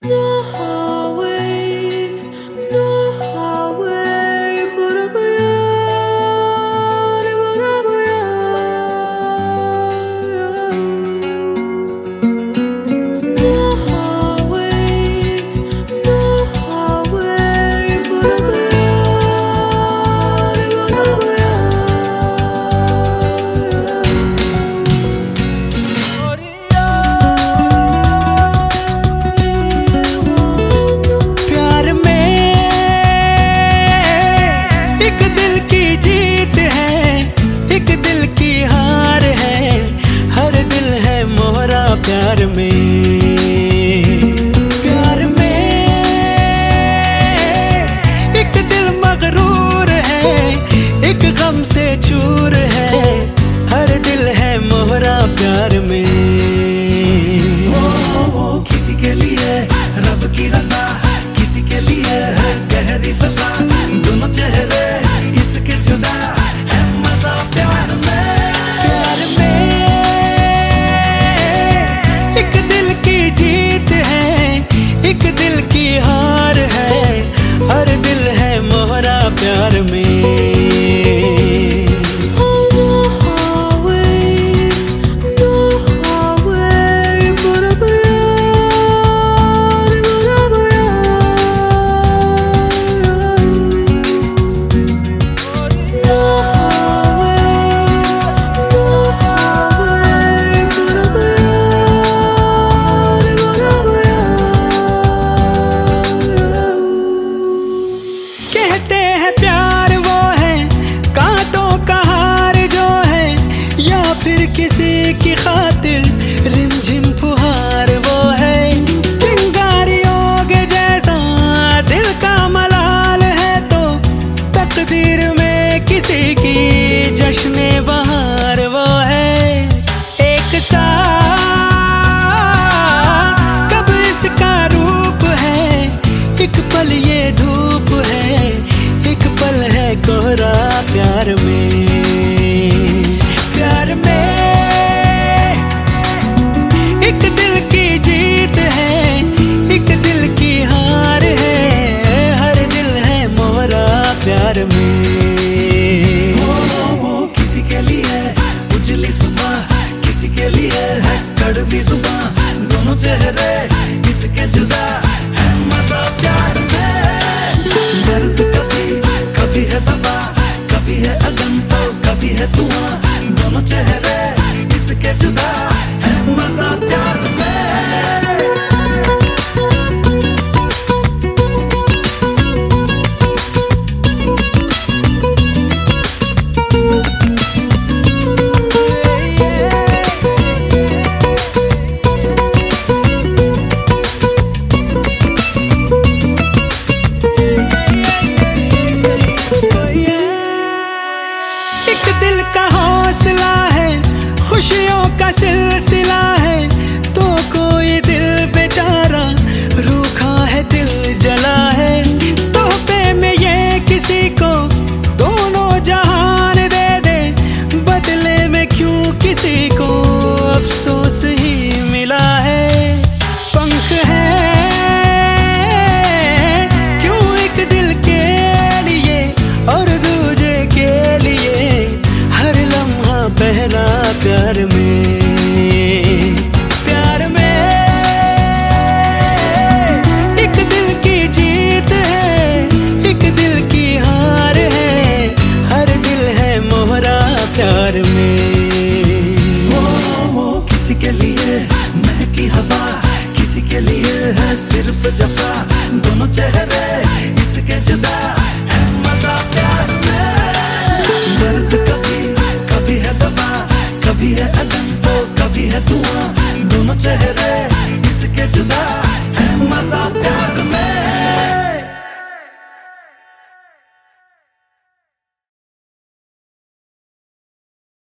No highway, no highway, no highway, no highway, प्यार में एक दिल की जीत है, एक दिल की हार है, हर दिल है मोहरा प्यार में। प्यार में एक दिल मगरूर है, एक गम से चूर है, हर दिल है मोहरा प्यार में। किसी के लिए रब की रजा, किसी के लिए है गहरी सजा, दोनों चेहरे इसके जुदा है मजा प्यार में। प्यार में एक दिल की जीत है, एक दिल की हार है, हर दिल है मोहरा प्यार में। कहते हैं प्यार वो है कांटों का हार जो है, या फिर किसी की खातिर रिमझिम फुहार वो है। चिंगारियों के जैसा दिल का मलाल है तो तकदीर में किसी की जश्न बहार वो है। एक सा कब इसका रूप है, एक पल ये धूप है, एक पल है कोहरा प्यार में। प्यार में एक दिल की जीत है, एक दिल की हार है, हर दिल है मोहरा प्यार में। किसी के लिए उजली सुबह, किसी के लिए है कड़वी जुबां, दोनों चेहरे इसके जुदा है मजा प्यार में। गर्ज कभी है दबा, कभी है अगन तो कभी है धुआं, दोनों चेहरे इसके जुदा है मजा प्यार में। एक दिल का हौसला है, खुशियों का सिलसिला है, तो कोई दिल बेचारा रूखा है, दिल जला है। तोहफे में ये किसी को दोनों जहान दे दे, बदले में क्यों किसी को अफसोस ही मिला है। पंख है क्यों एक दिल के लिए और दूजे के लिए, हर लम्हा पहला प्यार में। प्यार में एक दिल की जीत है, एक दिल की हार है, हर दिल है मोहरा प्यार में। किसी के लिए महकी हवा, किसी के लिए है सिर्फ जफा, दोनों चेहरे